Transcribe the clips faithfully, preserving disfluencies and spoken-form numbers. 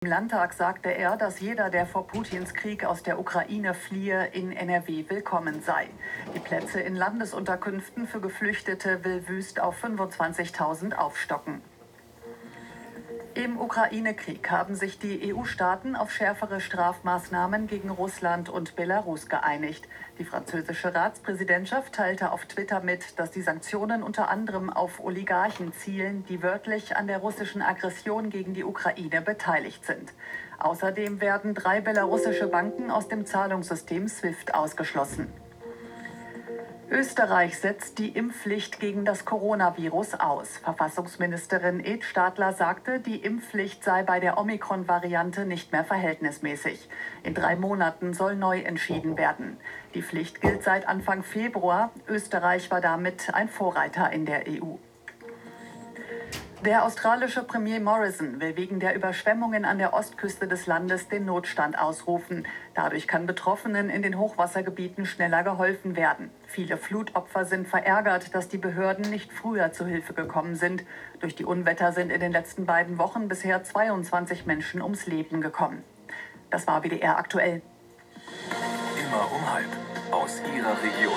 Landtag sagte er, dass jeder, der vor Putins Krieg aus der Ukraine fliehe, in N R W willkommen sei. Die Plätze in Landesunterkünften für Geflüchtete will Wüst auf fünfundzwanzigtausend aufstocken. Im Ukraine-Krieg haben sich die E U-Staaten auf schärfere Strafmaßnahmen gegen Russland und Belarus geeinigt. Die französische Ratspräsidentschaft teilte auf Twitter mit, dass die Sanktionen unter anderem auf Oligarchen zielen, die wörtlich an der russischen Aggression gegen die Ukraine beteiligt sind. Außerdem werden drei belarussische Banken aus dem Zahlungssystem SWIFT ausgeschlossen. Österreich setzt die Impfpflicht gegen das Coronavirus aus. Verfassungsministerin Ed Stadler sagte, die Impfpflicht sei bei der Omikron-Variante nicht mehr verhältnismäßig. In drei Monaten soll neu entschieden werden. Die Pflicht gilt seit Anfang Februar. Österreich war damit ein Vorreiter in der E U. Der australische Premier Morrison will wegen der Überschwemmungen an der Ostküste des Landes den Notstand ausrufen. Dadurch kann Betroffenen in den Hochwassergebieten schneller geholfen werden. Viele Flutopfer sind verärgert, dass die Behörden nicht früher zu Hilfe gekommen sind. Durch die Unwetter sind in den letzten beiden Wochen bisher zweiundzwanzig Menschen ums Leben gekommen. Das war W D R aktuell. Immer um halb aus Ihrer Region.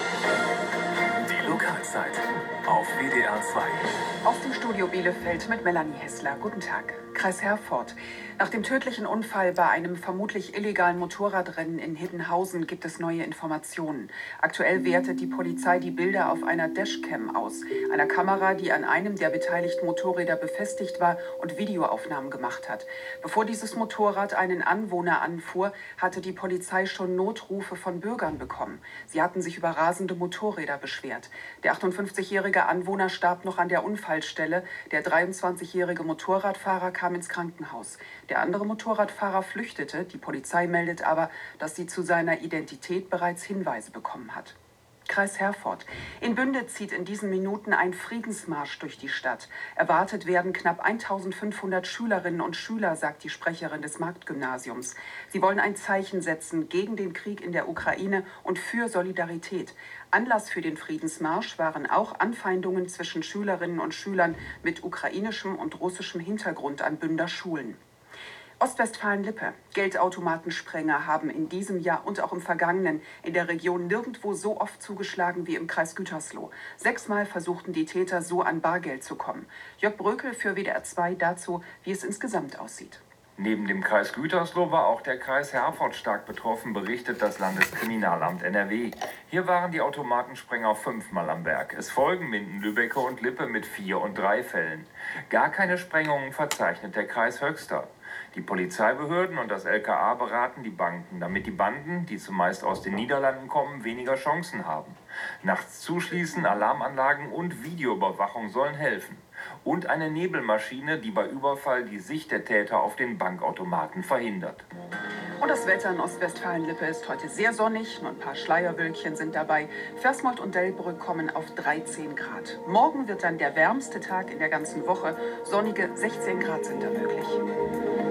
Die Lokalzeit auf W D R zwei. Aus dem Studio Bielefeld mit Melanie Hessler. Guten Tag. Kreis Herford. Nach dem tödlichen Unfall bei einem vermutlich illegalen Motorradrennen in Hiddenhausen gibt es neue Informationen. Aktuell wertet die Polizei die Bilder auf einer Dashcam aus, einer Kamera, die an einem der beteiligten Motorräder befestigt war und Videoaufnahmen gemacht hat. Bevor dieses Motorrad einen Anwohner anfuhr, hatte die Polizei schon Notrufe von Bürgern bekommen. Sie hatten sich über rasende Motorräder beschwert. Der achtundfünfzigjährige Anwohner starb noch an der Unfallstelle. Der dreiundzwanzigjährige Motorradfahrer kam ins Krankenhaus. Der andere Motorradfahrer flüchtete. Die Polizei meldet aber, dass sie zu seiner Identität bereits Hinweise bekommen hat. Kreis Herford. In Bünde zieht in diesen Minuten ein Friedensmarsch durch die Stadt. Erwartet werden knapp eintausendfünfhundert Schülerinnen und Schüler, sagt die Sprecherin des Marktgymnasiums. Sie wollen ein Zeichen setzen gegen den Krieg in der Ukraine und für Solidarität. Anlass für den Friedensmarsch waren auch Anfeindungen zwischen Schülerinnen und Schülern mit ukrainischem und russischem Hintergrund an Bünder Schulen. Ostwestfalen-Lippe. Geldautomatensprenger haben in diesem Jahr und auch im vergangenen in der Region nirgendwo so oft zugeschlagen wie im Kreis Gütersloh. Sechsmal versuchten die Täter so an Bargeld zu kommen. Jörg Brökel für W D R zwei dazu, wie es insgesamt aussieht. Neben dem Kreis Gütersloh war auch der Kreis Herford stark betroffen, berichtet das Landeskriminalamt N R W. Hier waren die Automatensprenger fünfmal am Werk. Es folgen Minden, Lübbecke und Lippe mit vier und drei Fällen. Gar keine Sprengungen verzeichnet der Kreis Höxter. Die Polizeibehörden und das L K A beraten die Banken, damit die Banden, die zumeist aus den Niederlanden kommen, weniger Chancen haben. Nachts zuschließen, Alarmanlagen und Videoüberwachung sollen helfen. Und eine Nebelmaschine, die bei Überfall die Sicht der Täter auf den Bankautomaten verhindert. Und das Wetter in Ostwestfalen-Lippe ist heute sehr sonnig, nur ein paar Schleierwölkchen sind dabei. Versmold und Delbrück kommen auf dreizehn Grad. Morgen wird dann der wärmste Tag in der ganzen Woche. Sonnige sechzehn Grad sind da möglich.